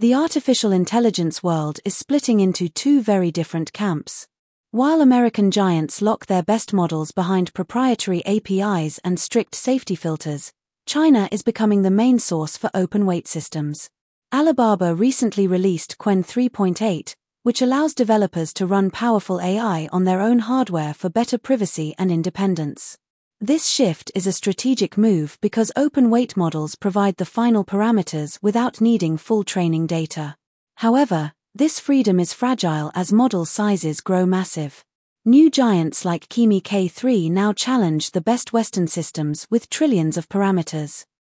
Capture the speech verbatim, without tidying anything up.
The artificial intelligence world is splitting into two very different camps. While American giants lock their best models behind proprietary A P Is and strict safety filters, China is becoming the main source for open-weight systems. Alibaba recently released Qwen three point eight, which allows developers to run powerful A I on their own hardware for better privacy and independence. This shift is a strategic move because open-weight models provide the final parameters without needing full training data. However, this freedom is fragile as model sizes grow massive. New giants like Kimi K three now challenge the best Western systems with trillions of parameters.